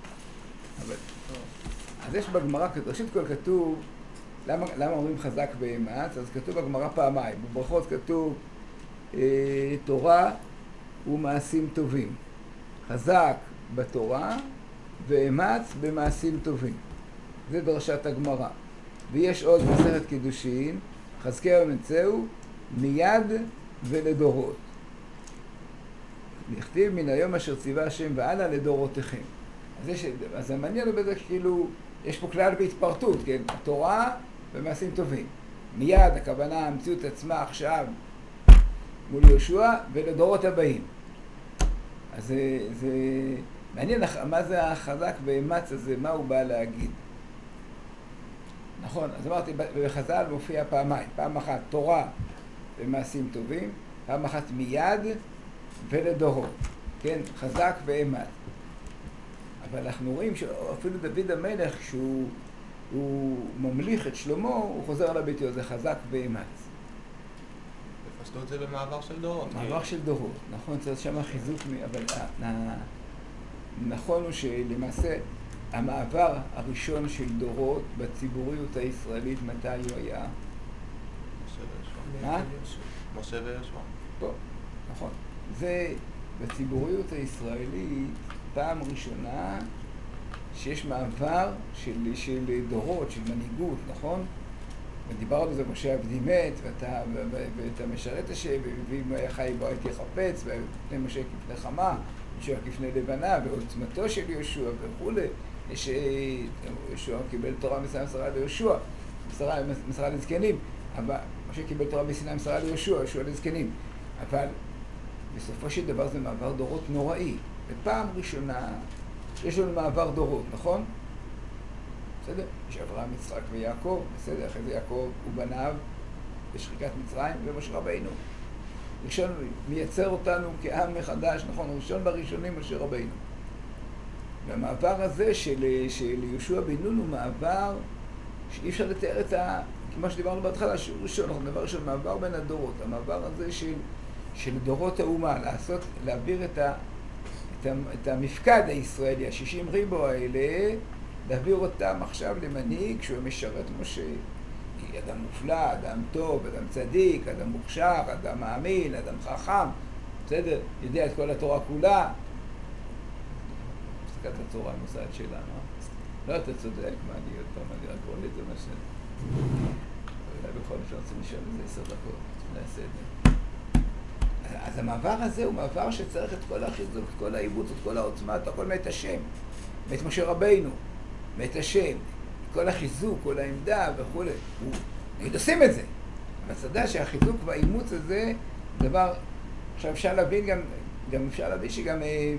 אז יש בגמרא, ראשית כל כתוב, למה אומרים חזק ואמץ? אז כתוב בגמרא פעמיים. בברכות כתוב תורה ומעשים טובים. חזק בתורה ואמץ במעשים טובים. זה דרשת הגמרא. ויש עוד מסכת קידושין, חזקהו ואמצהו מיד ולדורות. נכתיב מן היום אשר ציווה השם והלאה לדורותיכם. אז זה מעניין בזה כאילו, יש פה כלל בהתפרטות, כן? התורה ומעשים טובים. מיד, הכוונה, המציאות עצמה עכשיו מול יהושע ולדורות הבאים. אז זה מעניין מה זה החזק ואמץ הזה, מה הוא בא להגיד. נכון, אז אמרתי, בחז"ל מופיע פעמיים. פעם אחת תורה ומעשים טובים, פעם אחת מיד ולדורות. כן, חזק ואמץ. אבל אנחנו רואים שאפילו דוד המלך, שהוא ממליך את שלמה, הוא חוזר על הביטוי הזה, חזק ואמץ. פשטו את זה במעבר של דורות. מעבר של דורות, נכון, צריך שם חיזוק, אבל נכון הוא שלמעשה המעבר הראשון של דורות בציבוריות הישראלית, מתי הוא היה? משה ויהושע. מה? משה ויהושע. פה, נכון. זה בציבוריות הישראלית פעם ראשונה שיש מעבר של דורות, של מנהיגות, נכון? ודיברנו על זה, משה עבדי מת, ואתה משרת השם, ואם היה חי בו הייתי חפץ, ופני משה כפני חמה, יהושע כפני לבנה, ועוצמתו של יהושע וכו'. יהושע קיבל תורה מסיני מסרה ליהושע, מסרה לזקנים, אבל משה קיבל תורה מסיני מסרה ליהושע, יהושע לזקנים. אבל בסופו של דבר זה מעבר דורות נוראי. בפעם ראשונה יש לנו מעבר דורות, נכון? בסדר? יש אברהם, יצחק ויעקב, בסדר? אחרי זה יעקב ובניו בשחיקת מצרים ומשה רבינו. ראשון מייצר אותנו כעם מחדש, נכון? ראשון בראשונים משה רבינו. והמעבר הזה של יהושע בן נון הוא מעבר שאי אפשר לתאר את מה שדיברנו בהתחלה, שהוא ראשון, אנחנו דבר ראשון, מעבר בין הדורות. המעבר הזה של דורות האומה, להעביר את המפקד הישראלי, 60 ריבו האלה, להעביר אותם עכשיו למנהיג שהוא משרת משה. כי אדם מופלא, אדם טוב, אדם צדיק, אדם מוכשר, אדם מאמין, אדם חכם, בסדר? יודע את כל התורה כולה. הפסקת התורה המוסד שלנו. לא, אתה צודק, מה אני עוד פעם, אני רק רואה את זה מה ש... אולי בכל שרוצים לשאול את זה 10 דקות, נעשה את זה. אז המעבר הזה הוא מעבר שצריך את כל החיזוק, את כל העיבוד, את כל העוצמה, את הכל מאת השם. מאת משה רבינו, מאת השם. כל החיזוק, כל העמדה וכו'. נגיד עושים את זה. אבל אתה יודע שהחיזוק והאימוץ הזה, דבר, עכשיו אפשר להבין גם אפשר להבין שגם,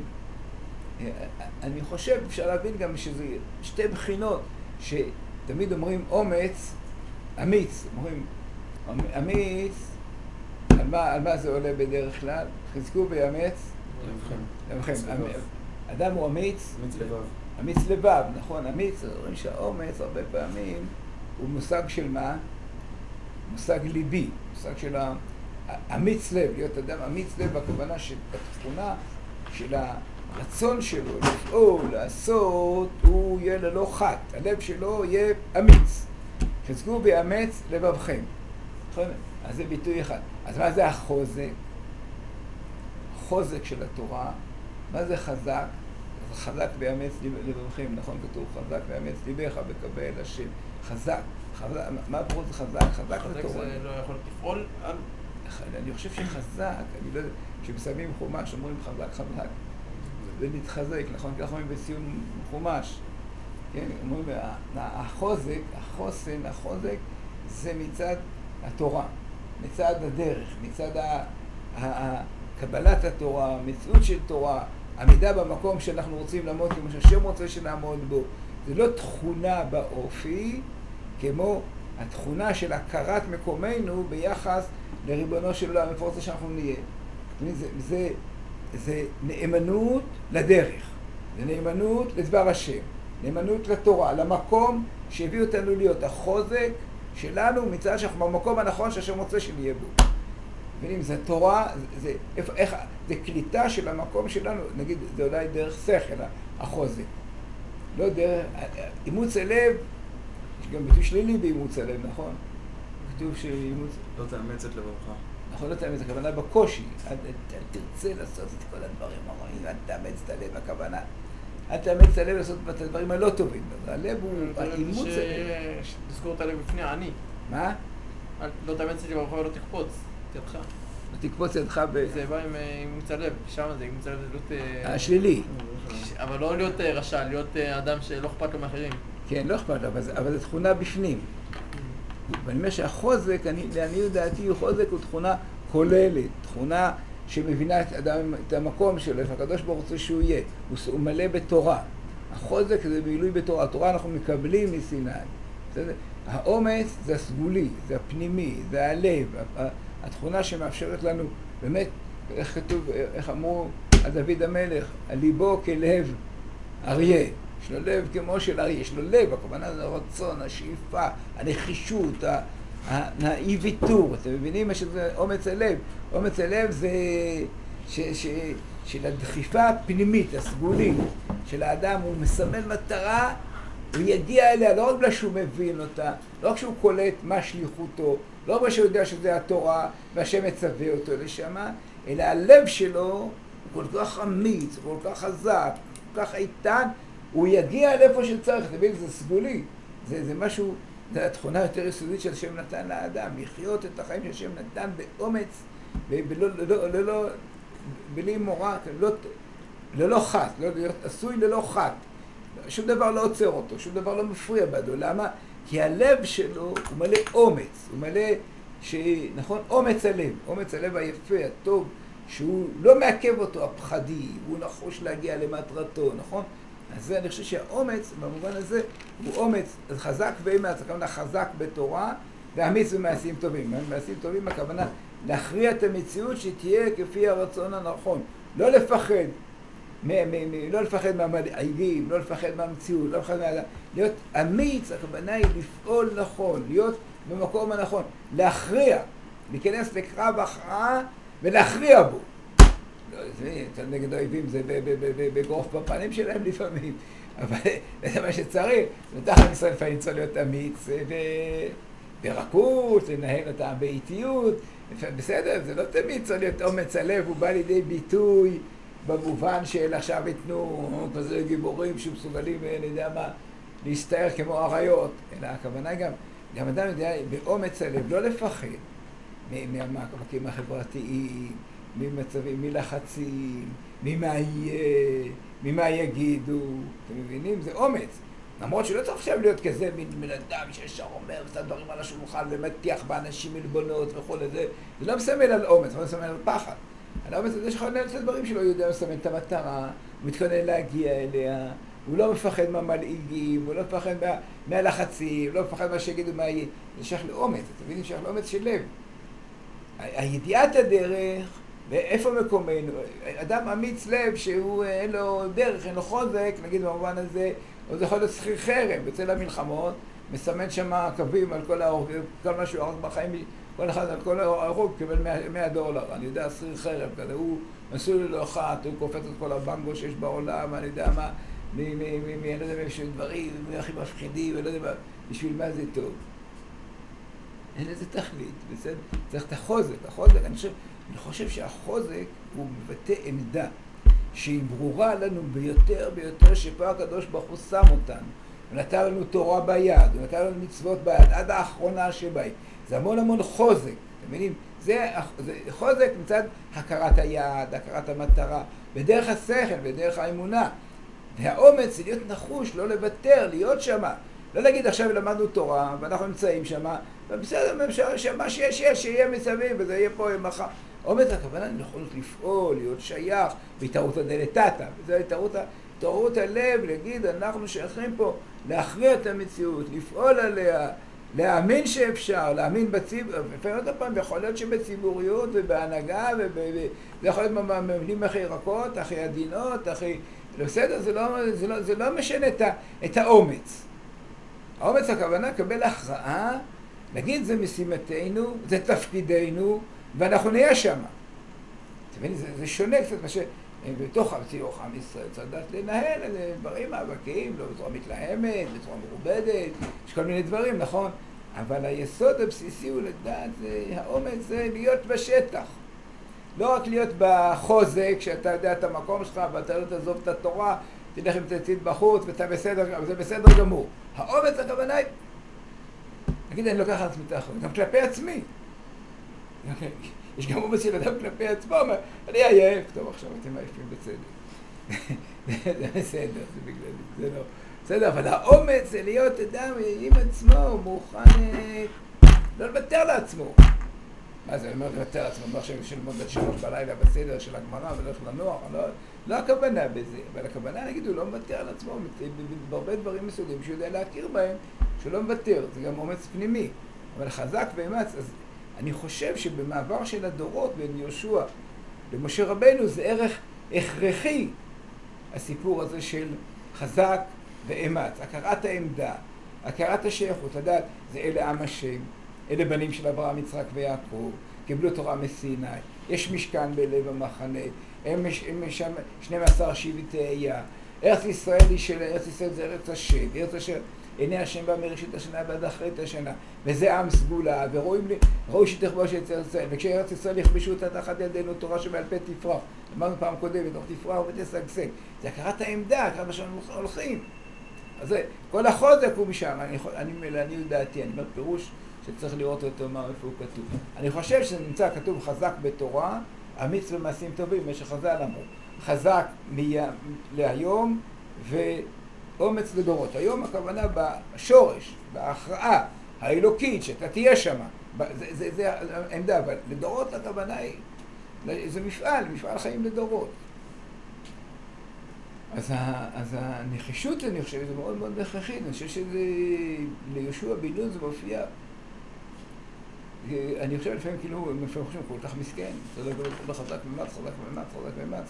אני חושב, אפשר להבין גם שזה שתי בחינות, שתמיד אומרים אומץ, אמיץ, אומרים אמיץ, על מה זה עולה בדרך כלל? חזקו ויאמץ? לבכם. אדם הוא אמיץ? אמיץ לבב. אמיץ לבב, נכון, אמיץ, אומרים שהאומץ הרבה פעמים הוא מושג של מה? מושג ליבי, מושג של אמיץ לב, להיות אדם אמיץ לב, הכוונה שבתכונה של הרצון שלו לפעול, לעשות, הוא יהיה ללא חת, הלב שלו יהיה אמיץ. חזקו ויאמץ לבבכם. נכון? אז זה ביטוי אחד. אז מה זה החוזק? החוזק של התורה, מה זה חזק? חזק ואמץ לבבכם, נכון? כתוב חזק ואמץ ליבך וקבל השם. חזק. מה פה זה חזק? חזק לתורה. חזק זה לא יכול לפעול על... אני חושב שחזק, אני לא יודע, כשמסיימים חומש אומרים חזק. זה להתחזק, נכון? ככה אומרים בסיום חומש. כן? אומרים, החוזק, החוזק זה מצד התורה, מצד הדרך, מצד קבלת התורה, המציאות של תורה, עמידה במקום שאנחנו רוצים לעמוד, כמו שהשם רוצה שנעמוד בו. זה לא תכונה באופי, כמו התכונה של הכרת מקומנו ביחס לריבונו של עולם, איפה רוצה שאנחנו נהיה. זה נאמנות לדרך, זה נאמנות לדבר השם, נאמנות לתורה, למקום שהביא אותנו להיות החוזק שלנו מצד שאנחנו במקום הנכון שהשם רוצה שנהיה בו. מבינים, זה תורה, זה קליטה של המקום שלנו, נגיד, זה אולי דרך שכל, החוזק. לא דרך, אימוץ הלב, יש גם ביטוי שלילי באימוץ הלב, נכון? כתוב שאימוץ... לא תאמץ את לבבך. נכון, לא תאמץ, הכוונה בקושי. אל תרצה לעשות את כל הדברים הרעים, אל תאמץ את הלב, הכוונה. אל תאמץ את הלב לעשות את הדברים הלא טובים. הלב הוא האימוץ הלב. תזכור את הלב בפני העני. מה? לא תאמץ את לבבך ולא תקפוץ את ידך. לא תקפוץ ידך זה בא עם אימוץ הלב, שם זה אימוץ הלב, זה להיות... השלילי. אבל לא להיות רשע, להיות אדם שלא אכפת לו מאחרים. כן, לא אכפת לו, אבל זו תכונה בפנים. ואני אומר שהחוזק, לעניות דעתי, חוזק הוא תכונה כוללת, תכונה שמבינה את המקום שלו, איפה הקדוש ברוך הוא רוצה שהוא יהיה. הוא מלא בתורה. החוזק זה מילוי בתורה. התורה אנחנו מקבלים מסיני. האומץ זה הסגולי, זה הפנימי, זה הלב, התכונה שמאפשרת לנו, באמת, איך כתוב, איך אמרו על דוד המלך, על ליבו כלב אריה. יש לו לב כמו של אריה, יש לו לב, הכוונה זה הרצון, השאיפה, הנחישות, האי ויתור. אתם מבינים מה שזה אומץ הלב? אומץ הלב זה של הדחיפה הפנימית, הסגולית, של האדם, הוא מסמל מטרה, הוא יגיע אליה, לא רק בגלל שהוא מבין אותה, לא רק שהוא קולט מה שליחותו, לא רק שהוא יודע שזה התורה והשם מצווה אותו לשם, אלא הלב שלו הוא כל כך אמיץ, כל כך חזק, כל כך איתן, הוא יגיע לאיפה שצריך, תבין, זה סגולי, זה משהו, זו התכונה יותר יסודית שהשם נתן לאדם, לחיות את החיים שהשם נתן באומץ, בלי מורא, ללא חת, עשוי ללא חת. שום דבר לא עוצר אותו, שום דבר לא מפריע בעדו. למה? כי הלב שלו הוא מלא אומץ, הוא מלא, נכון? אומץ הלב, אומץ הלב היפה, הטוב, שהוא לא מעכב אותו, הפחדי, הוא נחוש להגיע למטרתו, נכון? אז זה, אני חושב שהאומץ, במובן הזה, הוא אומץ חזק ואמץ, הכוונה חזק בתורה, ואמיץ במעשים טובים. מעשים טובים, הכוונה להכריע את המציאות שתהיה כפי הרצון הנכון. לא לפחד. לא לפחד מהמדעיגים, לא לפחד מהמציאות, לא לפחד מהאדם. להיות אמיץ, הכוונה היא לפעול נכון, להיות במקום הנכון, להכריע, להיכנס לקרב הכרעה ולהכריע בו. זה נגד האויבים, זה בגרוף בפנים שלהם לפעמים, אבל זה מה שצריך. בתחת ישראל לפעמים צריך להיות אמיץ ברכות, לנהל אותה באיטיות, בסדר, זה לא תמיד צריך להיות אומץ הלב, הוא בא לידי ביטוי במובן של עכשיו יתנו כזה גיבורים שמסוגלים, אני יודע מה, להסתער כמו אריות, אלא הכוונה גם גם אדם יודע באומץ הלב לא לפחד מהמאבקים החברתיים, ממצבים, מלחצים, ממה יגידו, אתם מבינים? זה אומץ. למרות שלא צריך עכשיו להיות כזה מין אדם שישר אומר ושם דברים על השולחן ומטיח באנשים מלבונות וכל זה. זה לא מסמל על אומץ, זה מסמל על פחד. על האומץ הזה שיכול לנהל את הדברים שלו, הוא יודע מסמל את המטרה, הוא מתכונן להגיע אליה, הוא לא מפחד מהמלעיגים, הוא לא מפחד מהלחצים, לא מפחד מה שיגידו מה יהיה. זה שייך לאומץ, אתם מבינים? שייך לאומץ של לב. הידיעת הדרך, ואיפה מקומנו, אדם אמיץ לב שהוא אין לו דרך, אין לו חוזק, נגיד במובן הזה, או זה יכול להיות שכיר חרב, בצל המלחמות, מסמן שם קווים על כל ההרוג, כל מה שהוא הרג בחיים, כל אחד על כל ההרוג קיבל $100, אני יודע, שכיר חרב כזה, הוא מסור לו אחת, הוא קופץ את כל הבנגו שיש בעולם, אני יודע מה, אני לא יודע מאיפה דברים, מי הכי מפחידים, אני לא יודע בשביל מה זה טוב. אין איזה תכלית, בסדר? צריך את החוזק, אני חושב שהחוזק הוא מבטא עמדה שהיא ברורה לנו ביותר שפה הקדוש ברוך הוא שם אותנו. הוא נתן לנו תורה ביד, הוא נתן לנו מצוות ביד, עד האחרונה שבהן. זה המון חוזק, אתם מבינים? זה חוזק מצד הכרת היד, הכרת המטרה, בדרך השכל, בדרך האמונה. והאומץ זה להיות נחוש, לא לוותר, להיות שמה. לא להגיד עכשיו למדנו תורה, ואנחנו נמצאים שמה, ובסדר, שמה שיש, שיהיה מסביב, וזה יהיה פה מחר. אומץ הכוונה נכונות לפעול, להיות שייך, בהתערותא דלתתא. וזה התעוררות הלב, להגיד, אנחנו שייכים פה להכריע את המציאות, לפעול עליה, להאמין שאפשר, להאמין בציבור, לפעמים עוד פעם, יכול להיות שבציבוריות ובהנהגה, זה יכול להיות מבנים הכי רכות, הכי עדינות, הכי... בסדר, זה לא משנה את האומץ. האומץ הכוונה לקבל הכרעה, להגיד זה משימתנו, זה תפקידנו, ואנחנו נהיה שם. אתם מבינים, זה שונה קצת מה שבתוך עם ישראל צריך לדעת לנהל דברים מאבקים, לא בצורה מתלהמת, בצורה מרובדת, יש כל מיני דברים, נכון? אבל היסוד הבסיסי הוא לדעת, האומץ זה להיות בשטח. לא רק להיות בחוזק, שאתה יודע את המקום שלך, ואתה לא תעזוב את התורה, תלך עם תצית בחוץ, ואתה בסדר, זה בסדר גמור. האומץ הכוונה היא, נגיד, אני לוקח על עצמי את האחריות, גם כלפי עצמי. יש גם אומץ של אדם כלפי עצמו, אני עייף, טוב, עכשיו אתם עייפים בצדק. זה בסדר, זה בגלל זה לא. בסדר, אבל האומץ זה להיות אדם עם עצמו, מוכן לא לוותר לעצמו. מה זה, אני אומר לוותר לעצמו, אני אומר עכשיו שלמוד עד 3 בלילה בסדר של הגמרא ולא הולך לנוח, לא הכוונה בזה, אבל הכוונה, נגיד, הוא לא מוותר על עצמו, בהרבה דברים מסוימים שהוא יודע להכיר בהם, שהוא לא מוותר, זה גם אומץ פנימי, אבל חזק ואמץ, אז אני חושב שבמעבר של הדורות בין יהושע למשה רבנו זה ערך הכרחי, הסיפור הזה של חזק ואמץ, הכרת העמדה, הכרת השייכות, לדעת, זה אלה עם השם, אלה בנים של אברהם, יצחק ויעקב, קיבלו תורה מסיני, יש משכן בלב המחנה, הם שם 12 שבטי איה, ארץ ישראל היא של ארץ ישראל זה ארץ השם, ארץ אשר עיני השם בא מראשית השנה ועד אחרית השנה, וזה עם סגולה, וראוי שתכבוש את ארץ ישראל, וכשארץ ישראל יכבשו אותה תחת ידינו תורה שבעל פה תפרח, אמרנו פעם קודמת, תוך תפרח ותשגשג, זה הכרת העמדה, הכרת מה שאנחנו הולכים. אז כל החוזק הוא משם, אני דעתי, אני אומר פירוש שצריך לראות אותו מה איפה הוא כתוב. אני חושב שזה נמצא כתוב חזק בתורה, אמיץ במעשים טובים, מה שחז"ל אמרו. חזק להיום ואומץ לדורות. היום הכוונה בשורש, בהכרעה האלוקית, שאתה תהיה שם. זה העמדה, אבל לדורות הכוונה היא, זה מפעל חיים לדורות. אז הנחישות, אני חושב, זה מאוד מאוד הכרחית. אני חושב שזה, ליהושע בן נון זה מופיע. אני חושב לפעמים כאילו, הם חושבים כל כך מסכן. זה לא חזק ואמץ, חזק ואמץ, חזק ואמץ.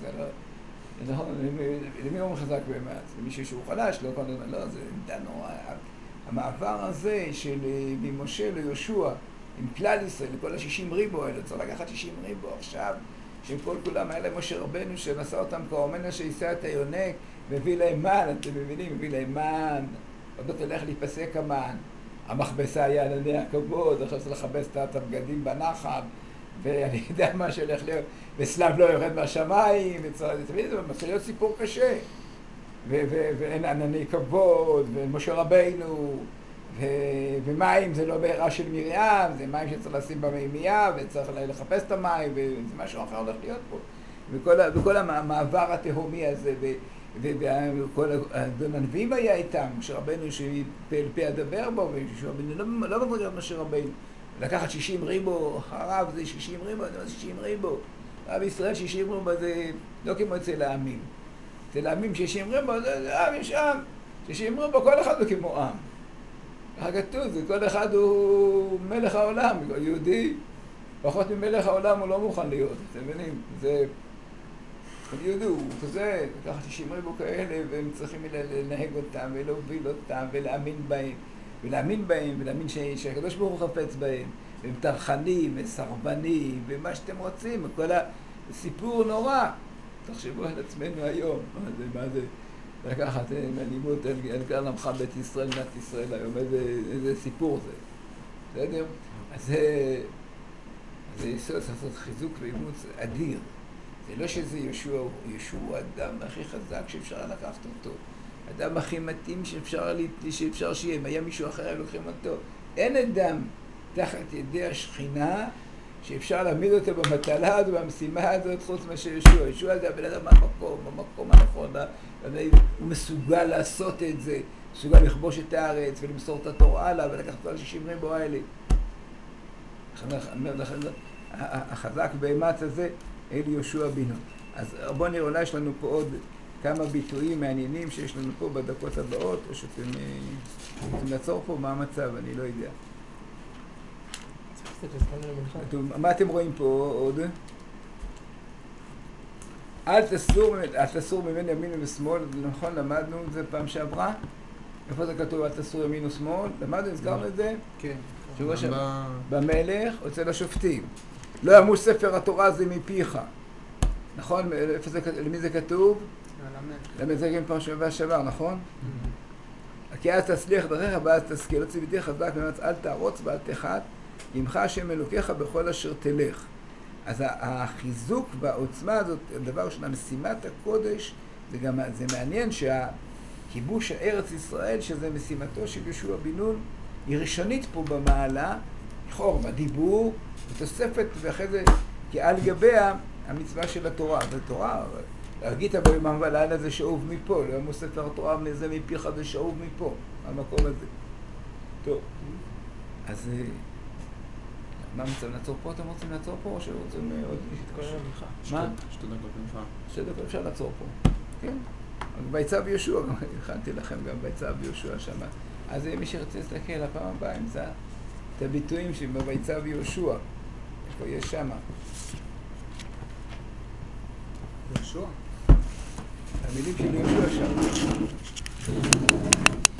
למי אומר חזק ואמץ? למישהו שהוא חלש, לא, זה עמדה נורא. המעבר הזה של ממשה ליהושע, עם כלל ישראל, לכל ה-60 ריבו האלה, צריך לקחת 60 ריבו עכשיו. שהם כל כולם, היה להם משה רבנו שנשא אותם כאומנה שישא את היונק והביא להם מן, אתם מבינים? הביא להם מן, עוד לא תלך להיפסק המן, המכבסה היה על עיני הכבוד, עכשיו צריך לכבס את הבגדים בנחל, ואני יודע מה שהולך להיות, וסלב לא יורד מהשמיים, אתם מבינים? זה מתחיל להיות סיפור קשה, ואין ענני כבוד, ומשה רבנו, ומים זה לא בעירה של מרים, זה מים שצריך לשים במימייה, וצריך לחפש את המים, וזה משהו אחר הולך להיות פה. וכל המעבר התהומי הזה, וכל הנביאים היה איתם, משה רבנו שפה אל פה אדבר בו, ומשה רבנו לא מדרגת משה רבנו. לקחת 60 ריבו אחריו, זה 60 ריבו, זה 60 ריבו. בישראל 60 ריבו זה לא כמו אצל העמים. אצל העמים 60 ריבו, זה עם יש עם. 60 ריבו, כל אחד הוא כמו עם. ככה כתוב, כל אחד הוא מלך העולם, יהודי. פחות ממלך העולם הוא לא מוכן להיות, אתם מבינים? זה... יהודי הוא כזה, לקחת 60 ריבו כאלה, והם צריכים לנהג אותם, ולהוביל אותם, ולהאמין בהם, ולהאמין שהקדוש ברוך הוא חפץ בהם. והם טרחנים, וסרבנים, ומה שאתם רוצים, כל הסיפור נורא. תחשבו על עצמנו היום, מה זה לקחת מלימוד על גל עמך בית ישראל, מדינת ישראל היום, איזה סיפור זה. בסדר? אז זה יסוד לעשות חיזוק ואימוץ אדיר. זה לא שזה ישוע הוא האדם הכי חזק שאפשר לקחת אותו. האדם הכי מתאים שאפשר שיהיה. אם היה מישהו אחר, הם לוקחים אותו. אין אדם תחת ידי השכינה שאפשר להעמיד אותו במטלה הזו, במשימה הזאת, חוץ מאשר ישוע. ישוע זה הבן אדם במקום הנכון. הוא מסוגל לעשות את זה. מסוגל לכבוש את הארץ ולמסור את התורה הלאה ולקחת כל 60 ריבו האלה. החזק באמץ הזה, אלי יהושע בנו. אז בואו נראה, אולי יש לנו פה עוד כמה ביטויים מעניינים שיש לנו פה בדקות הבאות, או שאתם רוצים לעצור פה, מה המצב, אני לא יודע. מה אתם רואים פה עוד? אל תסור ממני ימין ושמאל, נכון, למדנו את זה פעם שעברה? איפה זה כתוב, אל תסור ימין ושמאל? למדנו, הזכרנו את זה? כן. במלך, אצל השופטים. לא ימוש ספר התורה זה מפיך. נכון? למי זה כתוב? למי זה גם פעם שעבר, נכון? כי אז תצליח דרכך ואז תשכיל. לא ציוויתיך חזק ממץ, אל תערוץ ואל תחת, עמך השם אלוקיך בכל אשר תלך. אז החיזוק והעוצמה הזאת, הדבר של משימת הקודש, זה מעניין שהכיבוש הארץ ישראל, שזה משימתו של יהושע בן נון, היא ראשונית פה במעלה, לכאורה בדיבור, בתוספת, ואחרי זה, כי על גביה המצווה של התורה. והתורה, להגיד ביומם ולילה זה שאוב מפה, לא ימוש ספר התורה זה מפיך זה שאוב מפה, המקום הזה. טוב, אז מה מצב לעצור פה? אתם רוצים לעצור פה או שרוצים עוד להתכונן למנחה? מה? 2 דקות מנחה. 2 דקות אפשר לעצור פה. כן. ביצה ויהושע, הכנתי לכם גם ביצה ויהושע שם. אז מי שרצה להסתכל הפעם הבאה, ימצא את הביטויים שבביצה ויהושע. איפה יש שם? יהושע? המילים של יהושע שם.